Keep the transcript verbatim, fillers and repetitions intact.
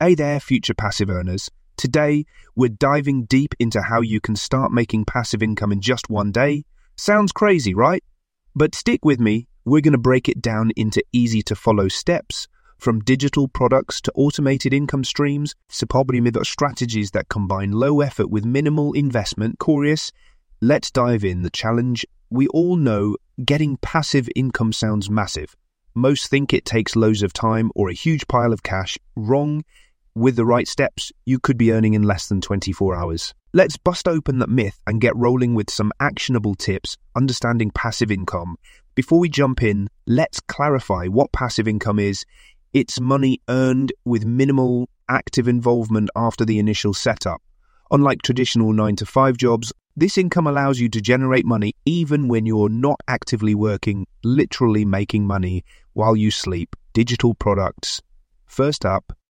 Hey there, future passive earners. Today, we're diving deep into how you can start making passive income in just one day. Sounds crazy, right? But stick with me, we're going to break it down into easy-to-follow steps, from digital products to automated income streams. Så blir med strategies that combine low effort with minimal investment. Curious? Let's dive in. The challenge. We all know getting passive income sounds massive. Most think it takes loads of time or a huge pile of cash. Wrong. With the right steps, you could be earning in less than twenty-four hours. Let's bust open that myth and get rolling with some actionable tips, understanding passive income. Before we jump in, let's clarify what passive income is. It's money earned with minimal active involvement after the initial setup. Unlike traditional nine to five jobs, this income allows you to generate money even when you're not actively working, literally making money while you sleep. Digital products. First up,